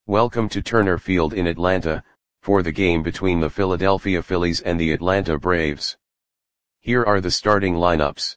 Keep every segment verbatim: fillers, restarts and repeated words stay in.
Welcome to Turner Field in Atlanta, for the game between the Philadelphia Phillies and the Atlanta Braves. Here are the starting lineups.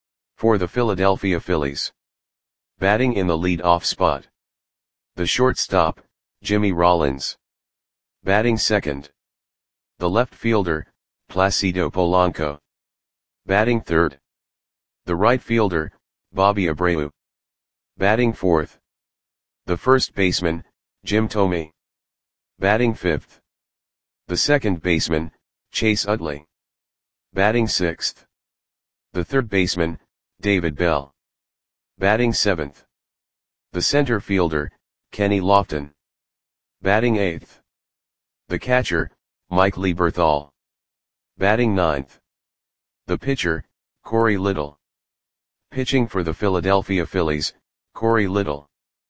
For the Philadelphia Phillies. Batting in the lead-off spot. The shortstop, Jimmy Rollins. Batting second. The left fielder, Placido Polanco. Batting third. The right fielder, Bobby Abreu. Batting fourth. The first baseman, Jim Thome. Batting fifth. The second baseman, Chase Utley. Batting sixth. The third baseman, David Bell. Batting seventh. The center fielder, Kenny Lofton. Batting eighth. The catcher, Mike Lieberthal. Batting ninth. The pitcher, Corey Little. Pitching for the Philadelphia Phillies, Corey Little.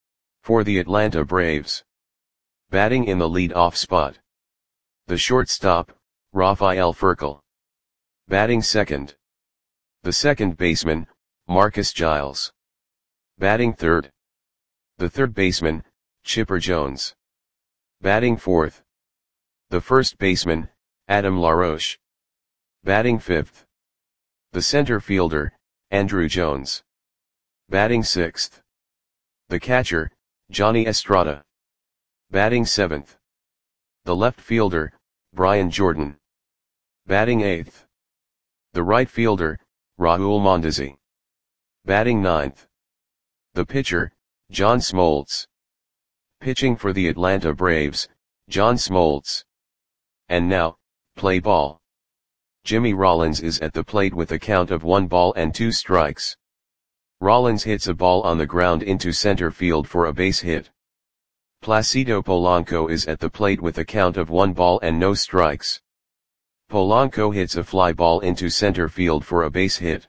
For the Atlanta Braves. Batting in the lead-off spot. The shortstop, Rafael Furcal. Batting second. The second baseman, Marcus Giles. Batting third. The third baseman, Chipper Jones. Batting fourth. The first baseman, Adam LaRoche. Batting fifth. The center fielder, Andruw Jones. Batting sixth. The catcher, Johnny Estrada. Batting seventh. The left fielder, Brian Jordan. Batting eighth. The right fielder, Raul Mondesi. Batting ninth. The pitcher, John Smoltz. Pitching for the Atlanta Braves, John Smoltz. And now, play ball. Jimmy Rollins is at the plate with a count of one ball and two strikes. Rollins hits a ball on the ground into center field for a base hit. Placido Polanco is at the plate with a count of one ball and no strikes. Polanco hits a fly ball into center field for a base hit.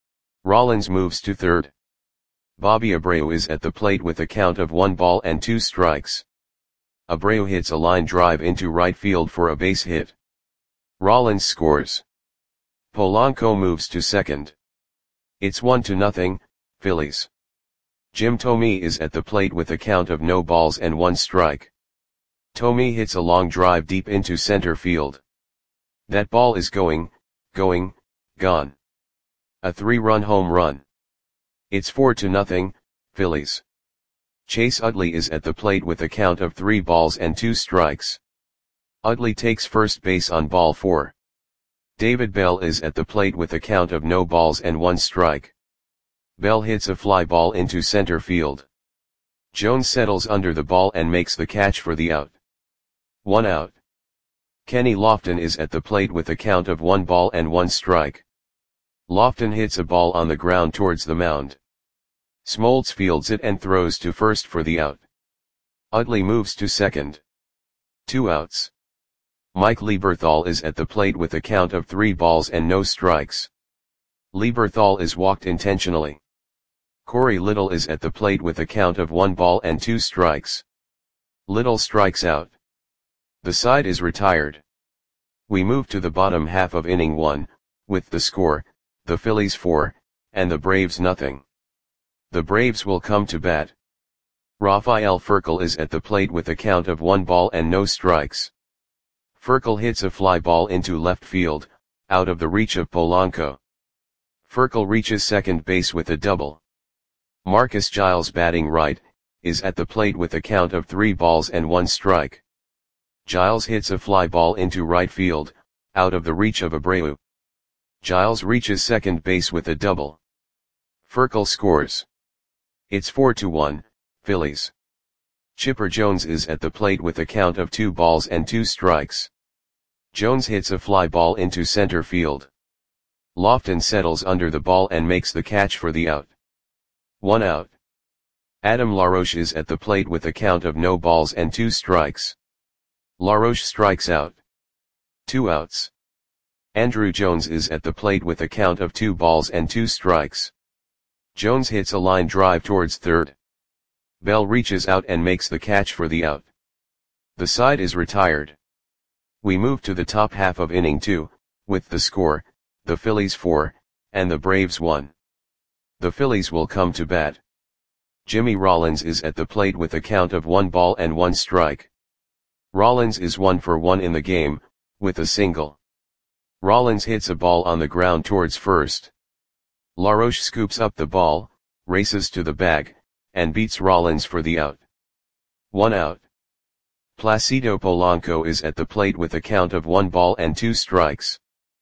Rollins moves to third. Bobby Abreu is at the plate with a count of one ball and two strikes. Abreu hits a line drive into right field for a base hit. Rollins scores. Polanco moves to second. It's one to nothing, Phillies. Jim Thome is at the plate with a count of no balls and one strike. Thome hits a long drive deep into center field. That ball is going, going, gone. A three-run home run. It's four to nothing, Phillies. Chase Utley is at the plate with a count of three balls and two strikes. Utley takes first base on ball four. David Bell is at the plate with a count of no balls and one strike. Bell hits a fly ball into center field. Jones settles under the ball and makes the catch for the out. One out. Kenny Lofton is at the plate with a count of one ball and one strike. Lofton hits a ball on the ground towards the mound. Smoltz fields it and throws to first for the out. Utley moves to second. Two outs. Mike Lieberthal is at the plate with a count of three balls and no strikes. Lieberthal is walked intentionally. Corey Little is at the plate with a count of one ball and two strikes. Little strikes out. The side is retired. We move to the bottom half of inning one, with the score, the Phillies four, and the Braves nothing. The Braves will come to bat. Rafael Furcal is at the plate with a count of one ball and no strikes. Furcal hits a fly ball into left field, out of the reach of Polanco. Furcal reaches second base with a double. Marcus Giles, batting right, is at the plate with a count of three balls and one strike. Giles hits a fly ball into right field, out of the reach of Abreu. Giles reaches second base with a double. Furcal scores. It's four to one, Phillies. Chipper Jones is at the plate with a count of two balls and two strikes. Jones hits a fly ball into center field. Lofton settles under the ball and makes the catch for the out. One out. Adam LaRoche is at the plate with a count of no balls and two strikes. LaRoche strikes out. Two outs. Andruw Jones is at the plate with a count of two balls and two strikes. Jones hits a line drive towards third. Bell reaches out and makes the catch for the out. The side is retired. We move to the top half of inning two, with the score, the Phillies four, and the Braves one. The Phillies will come to bat. Jimmy Rollins is at the plate with a count of one ball and one strike. Rollins is one for one in the game, with a single. Rollins hits a ball on the ground towards first. LaRoche scoops up the ball, races to the bag, and beats Rollins for the out. One out. Placido Polanco is at the plate with a count of one ball and two strikes.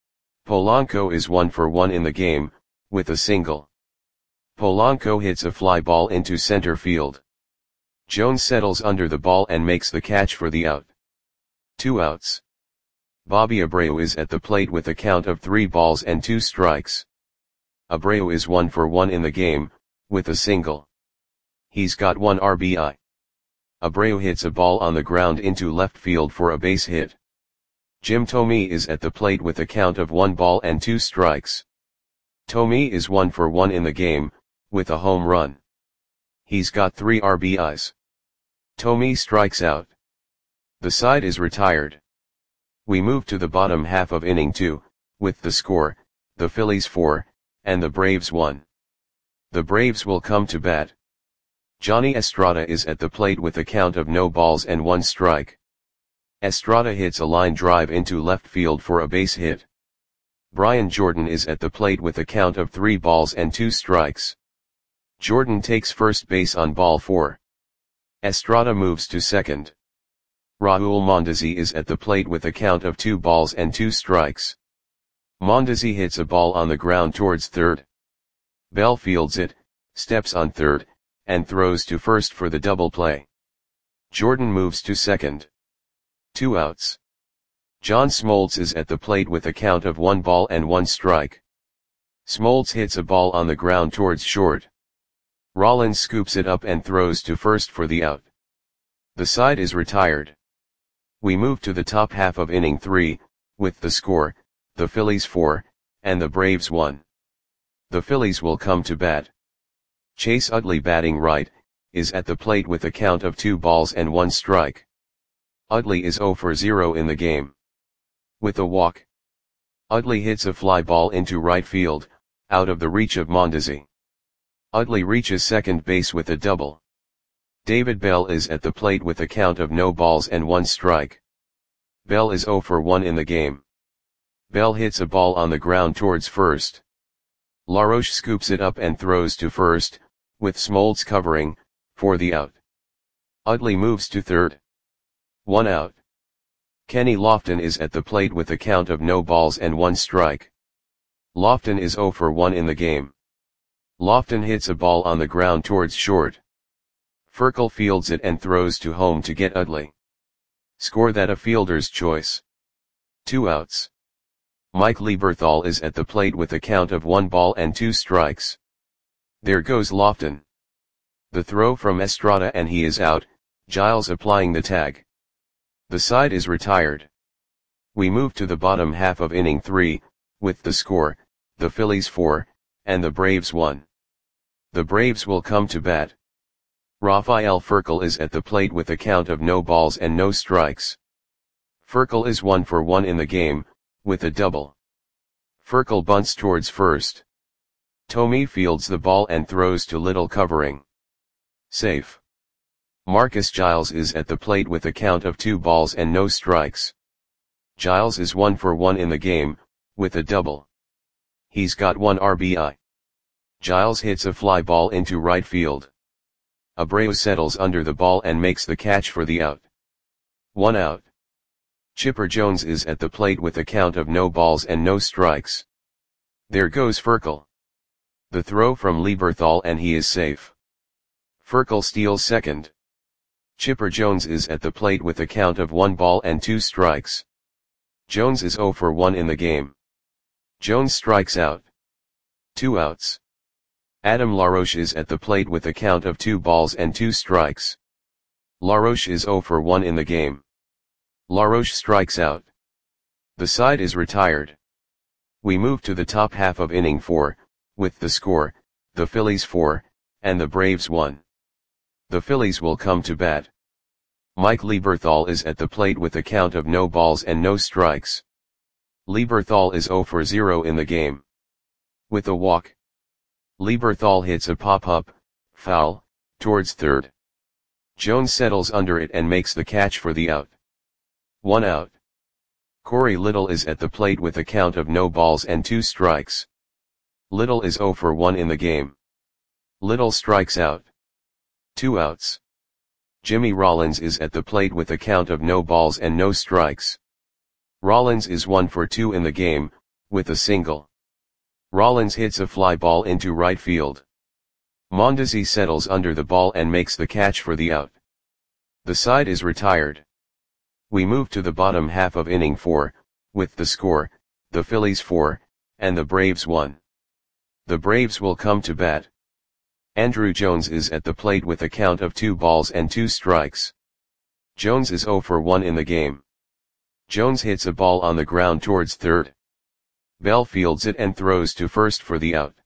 Polanco is one for one in the game, with a single. Polanco hits a fly ball into center field. Jones settles under the ball and makes the catch for the out. Two outs. Bobby Abreu is at the plate with a count of three balls and two strikes. Abreu is one for one in the game, with a single. He's got one R B I. Abreu hits a ball on the ground into left field for a base hit. Jim Thome is at the plate with a count of one ball and two strikes. Thome is one for one in the game, with a home run. He's got three R B Is. Thome strikes out. The side is retired. We move to the bottom half of inning two, with the score, the Phillies four, and the Braves one. The Braves will come to bat. Johnny Estrada is at the plate with a count of no balls and one strike. Estrada hits a line drive into left field for a base hit. Brian Jordan is at the plate with a count of three balls and two strikes. Jordan takes first base on ball four. Estrada moves to second. Raul Mondesi is at the plate with a count of two balls and two strikes. Mondesi hits a ball on the ground towards third. Bell fields it, steps on third, and throws to first for the double play. Jordan moves to second. Two outs. John Smoltz is at the plate with a count of one ball and one strike. Smoltz hits a ball on the ground towards short. Rollins scoops it up and throws to first for the out. The side is retired. We move to the top half of inning three, with the score, the Phillies four, and the Braves one. The Phillies will come to bat. Chase Utley, batting right, is at the plate with a count of two balls and one strike. Utley is zero for zero in the game. With a walk. Utley hits a fly ball into right field, out of the reach of Mondesi. Utley reaches second base with a double. David Bell is at the plate with a count of no balls and one strike. Bell is zero for one in the game. Bell hits a ball on the ground towards first. LaRoche scoops it up and throws to first, with Smoltz covering, for the out. Utley moves to third. One out. Kenny Lofton is at the plate with a count of no balls and one strike. Lofton is zero for one in the game. Lofton hits a ball on the ground towards short. Furkel fields it and throws to home to get Utley. Score that a fielder's choice. Two outs. Mike Lieberthal is at the plate with a count of one ball and two strikes. There goes Lofton. The throw from Estrada and he is out, Giles applying the tag. The side is retired. We move to the bottom half of inning three, with the score, the Phillies four, and the Braves one. The Braves will come to bat. Rafael Furkel is at the plate with a count of no balls and no strikes. Furkel is one for one in the game, with a double. Furkel bunts towards first. Thome fields the ball and throws to Little covering. Safe. Marcus Giles is at the plate with a count of two balls and no strikes. Giles is one for one in the game, with a double. He's got one R B I. Giles hits a fly ball into right field. Abreu settles under the ball and makes the catch for the out. One out. Chipper Jones is at the plate with a count of no balls and no strikes. There goes Furkel. The throw from Lieberthal and he is safe. Furkel steals second. Chipper Jones is at the plate with a count of one ball and two strikes. Jones is zero for one in the game. Jones strikes out. Two outs. Adam LaRoche is at the plate with a count of two balls and two strikes. LaRoche is zero for one in the game. LaRoche strikes out. The side is retired. We move to the top half of inning four, with the score, the Phillies four, and the Braves one. The Phillies will come to bat. Mike Lieberthal is at the plate with a count of no balls and no strikes. Lieberthal is zero for zero in the game. With a walk. Lieberthal hits a pop-up, foul, towards third. Jones settles under it and makes the catch for the out. One out. Corey Little is at the plate with a count of no balls and two strikes. Little is oh for one in the game. Little strikes out. Two outs. Jimmy Rollins is at the plate with a count of no balls and no strikes. Rollins is one for two in the game, with a single. Rollins hits a fly ball into right field. Mondesi settles under the ball and makes the catch for the out. The side is retired. We move to the bottom half of inning four, with the score, the Phillies four, and the Braves one. The Braves will come to bat. Andruw Jones is at the plate with a count of two balls and two strikes. Jones is oh for one in the game. Jones hits a ball on the ground towards third. Bell fields it and throws to first for the out.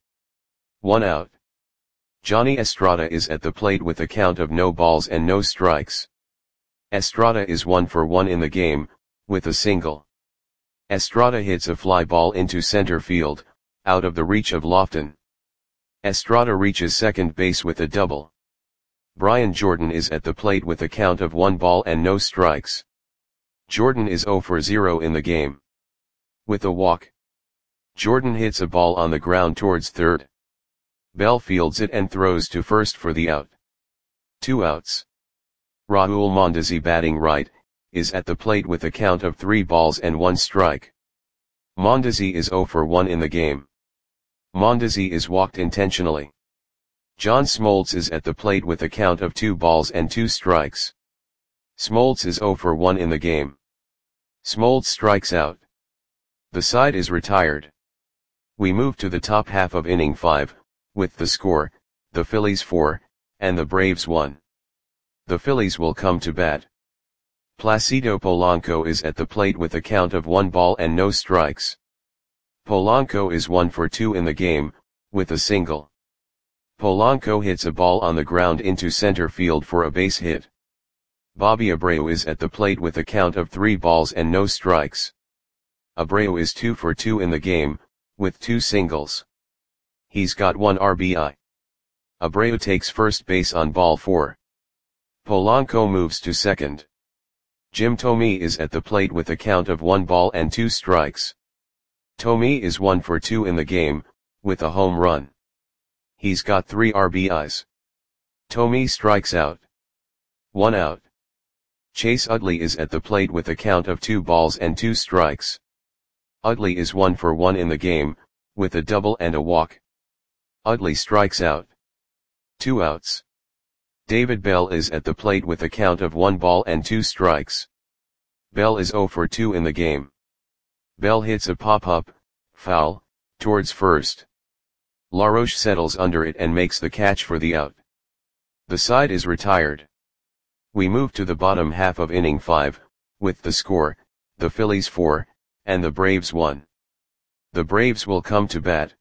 One out. Johnny Estrada is at the plate with a count of no balls and no strikes. Estrada is one for one in the game, with a single. Estrada hits a fly ball into center field, out of the reach of Lofton. Estrada reaches second base with a double. Brian Jordan is at the plate with a count of one ball and no strikes. Jordan is oh for zero in the game. With a walk. Jordan hits a ball on the ground towards third. Bell fields it and throws to first for the out. Two outs. Raul Mondesi, batting right, is at the plate with a count of three balls and one strike. Mondesi is oh for one in the game. Mondesi is walked intentionally. John Smoltz is at the plate with a count of two balls and two strikes. Smoltz is oh for one in the game. Smoltz strikes out. The side is retired. We move to the top half of inning five, with the score, the Phillies four, and the Braves one. The Phillies will come to bat. Placido Polanco is at the plate with a count of one ball and no strikes. Polanco is one for two in the game, with a single. Polanco hits a ball on the ground into center field for a base hit. Bobby Abreu is at the plate with a count of three balls and no strikes. Abreu is two for two in the game, with two singles. He's got one R B I. Abreu takes first base on ball four. Polanco moves to second. Jim Thome is at the plate with a count of one ball and two strikes. Thome is one for two in the game, with a home run. He's got three R B Is. Thome strikes out. One out. Chase Utley is at the plate with a count of two balls and two strikes. Utley is one for one in the game, with a double and a walk. Utley strikes out. Two outs. David Bell is at the plate with a count of one ball and two strikes. Bell is oh for two in the game. Bell hits a pop-up, foul, towards first. LaRoche settles under it and makes the catch for the out. The side is retired. We move to the bottom half of inning five, with the score, the Phillies four, and the Braves one. The Braves will come to bat.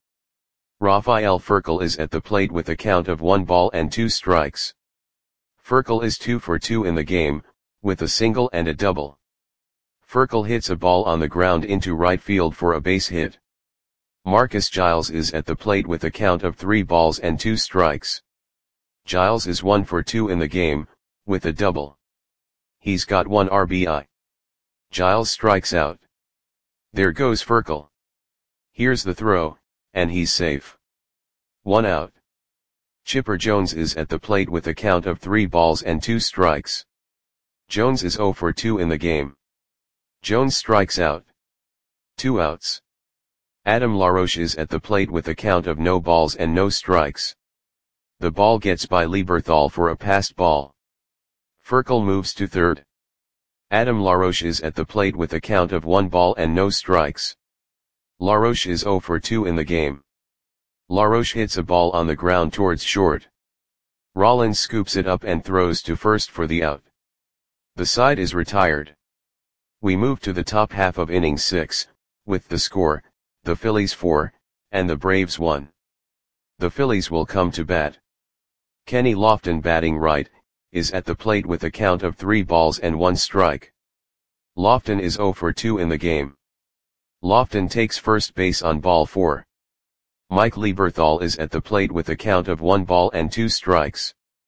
Rafael Furcal is at the plate with a count of one ball and two strikes. Furcal is two for two in the game, with a single and a double. Furcal hits a ball on the ground into right field for a base hit. Marcus Giles is at the plate with a count of three balls and two strikes. Giles is one for two in the game, with a double. He's got one R B I. Giles strikes out. There goes Furcal. Here's the throw, and he's safe. One out. Chipper Jones is at the plate with a count of three balls and two strikes. Jones is oh for two in the game. Jones strikes out. Two outs. Adam LaRoche is at the plate with a count of no balls and no strikes. The ball gets by Lieberthal for a passed ball. Furcal moves to third. Adam LaRoche is at the plate with a count of one ball and no strikes. LaRoche is oh for two in the game. LaRoche hits a ball on the ground towards short. Rollins scoops it up and throws to first for the out. The side is retired. We move to the top half of inning six, with the score, the Phillies four, and the Braves one. The Phillies will come to bat. Kenny Lofton, batting right, is at the plate with a count of three balls and one strike. Lofton is oh for two in the game. Lofton takes first base on ball four. Mike Lieberthal is at the plate with a count of one ball and two strikes.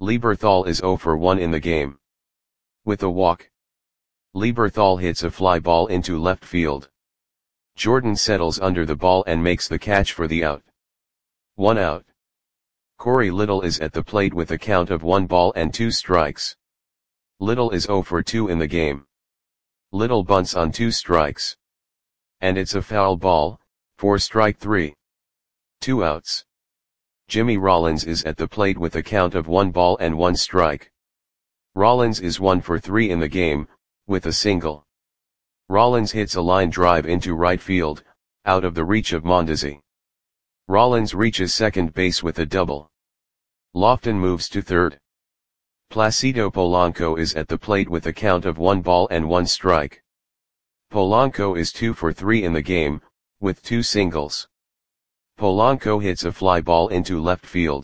Lieberthal is zero for one in the game. With a walk, Lieberthal hits a fly ball into left field. Jordan settles under the ball and makes the catch for the out. One out. Corey Little is at the plate with a count of one ball and two strikes. Little is zero for two in the game. Little bunts on two strikes. And it's a foul ball, for strike three. Two outs. Jimmy Rollins is at the plate with a count of one ball and one strike. Rollins is one for three in the game, with a single. Rollins hits a line drive into right field, out of the reach of Mondesi. Rollins reaches second base with a double. Lofton moves to third. Placido Polanco is at the plate with a count of one ball and one strike. Polanco is two for three in the game, with two singles. Polanco hits a fly ball into left field.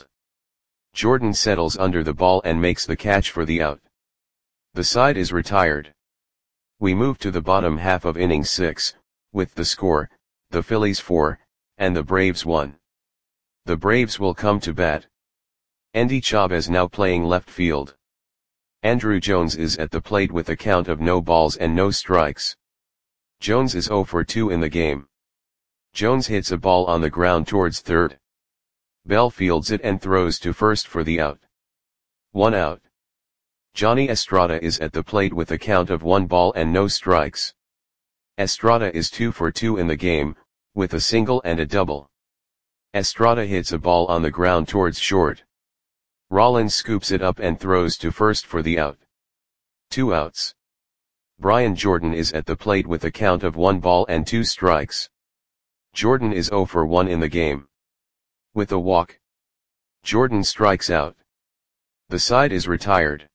Jordan settles under the ball and makes the catch for the out. The side is retired. We move to the bottom half of inning six, with the score, the Phillies four, and the Braves one. The Braves will come to bat. Endy Chavez now playing left field. Andruw Jones is at the plate with a count of no balls and no strikes. Jones is zero for two in the game. Jones hits a ball on the ground towards third. Bell fields it and throws to first for the out. One out. Johnny Estrada is at the plate with a count of one ball and no strikes. Estrada is two for two in the game, with a single and a double. Estrada hits a ball on the ground towards short. Rollins scoops it up and throws to first for the out. Two outs. Brian Jordan is at the plate with a count of one ball and two strikes. Jordan is zero for one in the game. With a walk, Jordan strikes out. The side is retired.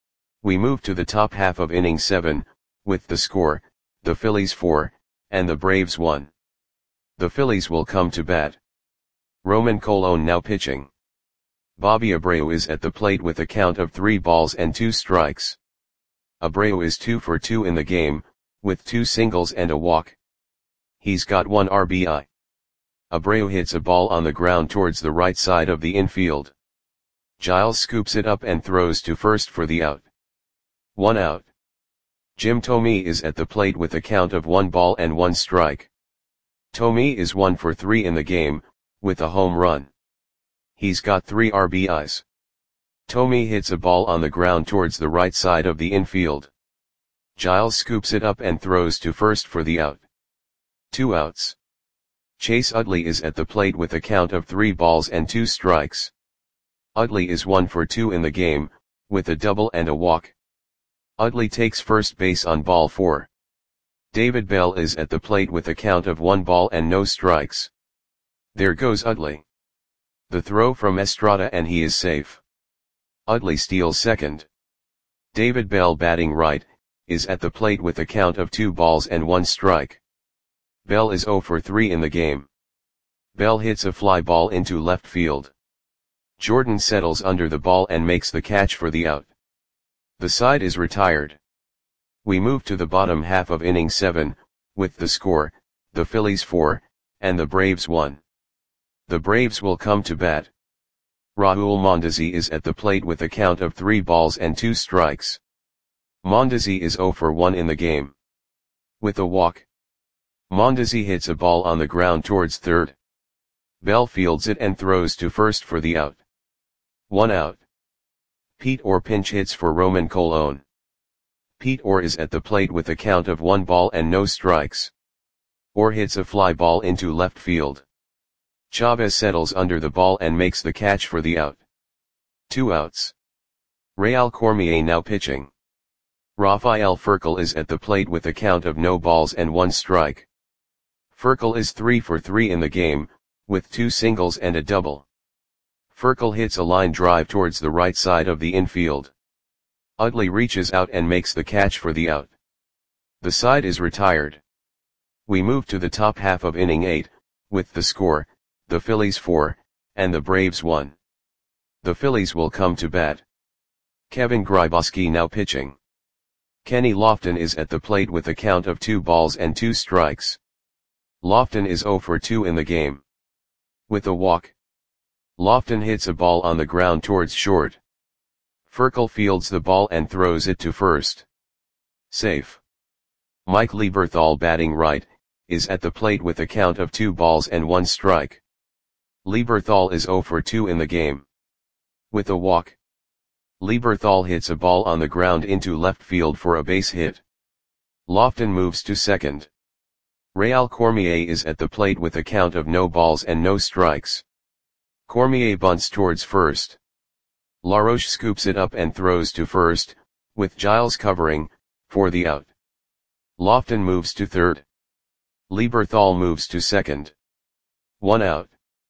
We move to the top half of inning seven, with the score, the Phillies four, and the Braves one. The Phillies will come to bat. Roman Colon now pitching. Bobby Abreu is at the plate with a count of three balls and two strikes. Abreu is two for two in the game, with two singles and a walk. He's got one R B I. Abreu hits a ball on the ground towards the right side of the infield. Giles scoops it up and throws to first for the out. One out. Jim Thome is at the plate with a count of one ball and one strike. Thome is one for three in the game, with a home run. He's got three R B Is. Thome hits a ball on the ground towards the right side of the infield. Giles scoops it up and throws to first for the out. Two outs. Chase Utley is at the plate with a count of three balls and two strikes. Utley is one for two in the game, with a double and a walk. Utley takes first base on ball four. David Bell is at the plate with a count of one ball and no strikes. There goes Utley. The throw from Estrada and he is safe. Utley steals second. David Bell batting right, is at the plate with a count of two balls and one strike. Bell is zero for three in the game. Bell hits a fly ball into left field. Jordan settles under the ball and makes the catch for the out. The side is retired. We move to the bottom half of inning seven, with the score, the Phillies four, and the Braves one. The Braves will come to bat. Raul Mondesi is at the plate with a count of three balls and two strikes. Mondesi is zero for one in the game. With a walk, Mondesi hits a ball on the ground towards third. Bell fields it and throws to first for the out. One out. Pete Orr pinch hits for Roman Colon. Pete Orr is at the plate with a count of one ball and no strikes. Orr hits a fly ball into left field. Chavez settles under the ball and makes the catch for the out. Two outs. Real Cormier now pitching. Rafael Furcal is at the plate with a count of no balls and one strike. Furcal is three for three in the game, with two singles and a double. Furcal hits a line drive towards the right side of the infield. Utley reaches out and makes the catch for the out. The side is retired. We move to the top half of inning eight, with the score, the Phillies four, and the Braves one. The Phillies will come to bat. Kevin Grybauski now pitching. Kenny Lofton is at the plate with a count of two balls and two strikes. Lofton is zero for two in the game. With a walk, Lofton hits a ball on the ground towards short. Furkel fields the ball and throws it to first. Safe. Mike Lieberthal, batting right, is at the plate with a count of two balls and one strike. Lieberthal is zero for two in the game. With a walk, Lieberthal hits a ball on the ground into left field for a base hit. Lofton moves to second. Réal Cormier is at the plate with a count of no balls and no strikes. Cormier bunts towards first. Laroche scoops it up and throws to first, with Giles covering, for the out. Lofton moves to third. Lieberthal moves to second. One out.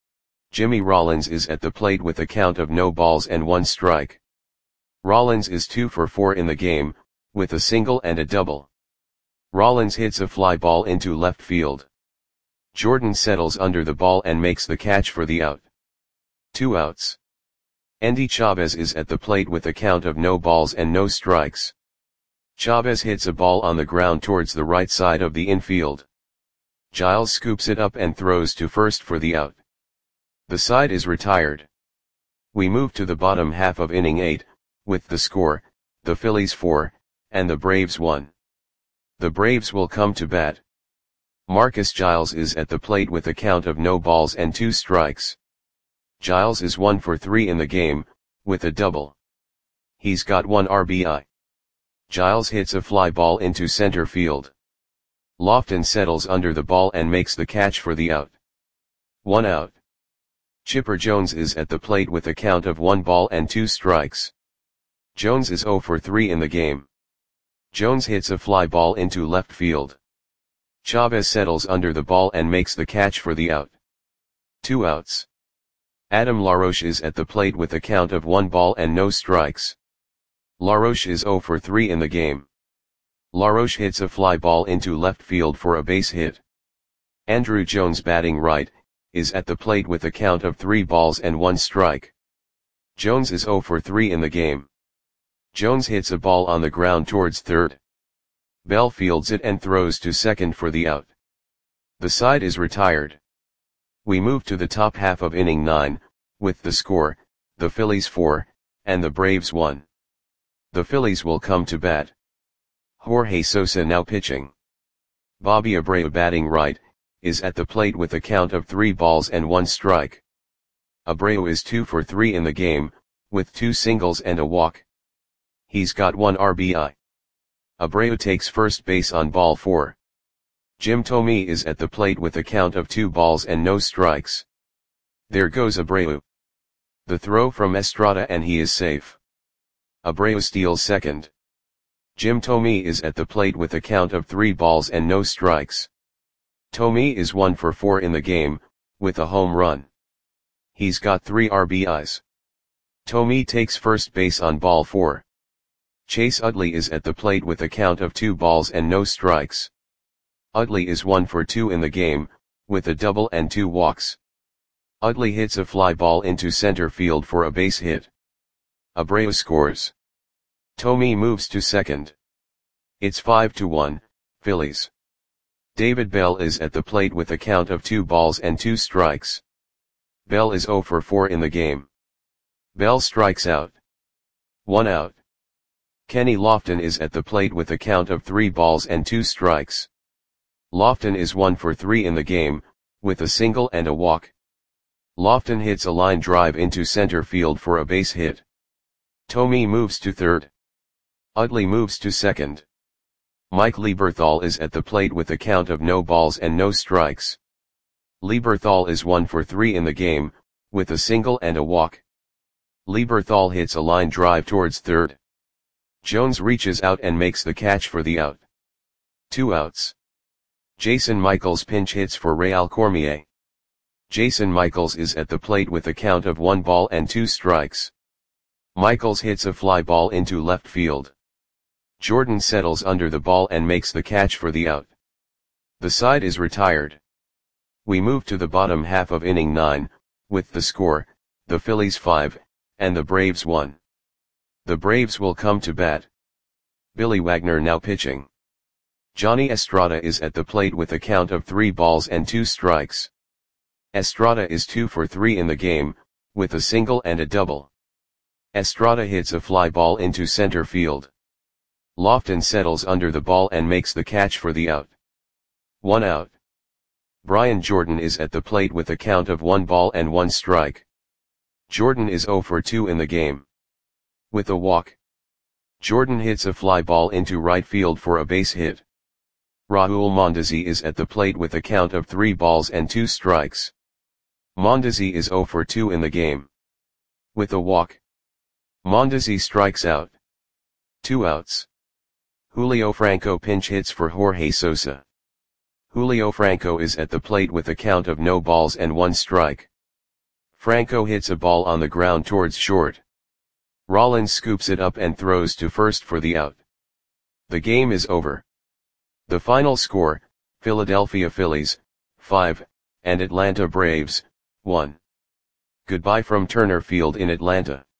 Jimmy Rollins is at the plate with a count of no balls and one strike. Rollins is two for four in the game, with a single and a double. Rollins hits a fly ball into left field. Jordan settles under the ball and makes the catch for the out. Two outs. Endy Chavez is at the plate with a count of no balls and no strikes. Chavez hits a ball on the ground towards the right side of the infield. Giles scoops it up and throws to first for the out. The side is retired. We move to the bottom half of inning eight, with the score, the Phillies four, and the Braves one. The Braves will come to bat. Marcus Giles is at the plate with a count of no balls and two strikes. Giles is one for three in the game, with a double. He's got one R B I. Giles hits a fly ball into center field. Lofton settles under the ball and makes the catch for the out. One out. Chipper Jones is at the plate with a count of one ball and two strikes. Jones is zero for three in the game. Jones hits a fly ball into left field. Chavez settles under the ball and makes the catch for the out. Two outs. Adam LaRoche is at the plate with a count of one ball and no strikes. LaRoche is zero for three in the game. LaRoche hits a fly ball into left field for a base hit. Andrew Jones, batting right, is at the plate with a count of three balls and one strike. Jones is zero for three in the game. Jones hits a ball on the ground towards third. Bell fields it and throws to second for the out. The side is retired. We move to the top half of inning nine, with the score, the Phillies four, and the Braves one. The Phillies will come to bat. Jorge Sosa now pitching. Bobby Abreu, batting right, is at the plate with a count of three balls and one strike. Abreu is two for three in the game, with two singles and a walk. He's got one R B I. Abreu takes first base on ball four. Jim Thome is at the plate with a count of two balls and no strikes. There goes Abreu. The throw from Estrada and he is safe. Abreu steals second. Jim Thome is at the plate with a count of three balls and no strikes. Thome is one for four in the game, with a home run. He's got three R B Is. Thome takes first base on ball four. Chase Utley is at the plate with a count of two balls and no strikes. Utley is one for two in the game, with a double and two walks. Utley hits a fly ball into center field for a base hit. Abreu scores. Thome moves to second. It's five to one, Phillies. David Bell is at the plate with a count of two balls and two strikes. Bell is zero for four in the game. Bell strikes out. One out. Kenny Lofton is at the plate with a count of three balls and two strikes. Lofton is one for three in the game, with a single and a walk. Lofton hits a line drive into center field for a base hit. Thome moves to third. Utley moves to second. Mike Lieberthal is at the plate with a count of no balls and no strikes. Lieberthal is one for three in the game, with a single and a walk. Lieberthal hits a line drive towards third. Jones reaches out and makes the catch for the out. Two outs. Jason Michaels pinch hits for Réal Cormier. Jason Michaels is at the plate with a count of one ball and two strikes. Michaels hits a fly ball into left field. Jordan settles under the ball and makes the catch for the out. The side is retired. We move to the bottom half of inning nine, with the score, the Phillies five, and the Braves one. The Braves will come to bat. Billy Wagner now pitching. Johnny Estrada is at the plate with a count of three balls and two strikes. Estrada is two for three in the game, with a single and a double. Estrada hits a fly ball into center field. Lofton settles under the ball and makes the catch for the out. One out. Brian Jordan is at the plate with a count of one ball and one strike. Jordan is zero for two in the game. With a walk, Jordan hits a fly ball into right field for a base hit. Raul Mondesi is at the plate with a count of three balls and two strikes. Mondesi is zero for two in the game. With a walk, Mondesi strikes out. Two outs. Julio Franco pinch hits for Jorge Sosa. Julio Franco is at the plate with a count of no balls and one strike. Franco hits a ball on the ground towards short. Rollins scoops it up and throws to first for the out. The game is over. The final score, Philadelphia Phillies, five, and Atlanta Braves, one. Goodbye from Turner Field in Atlanta.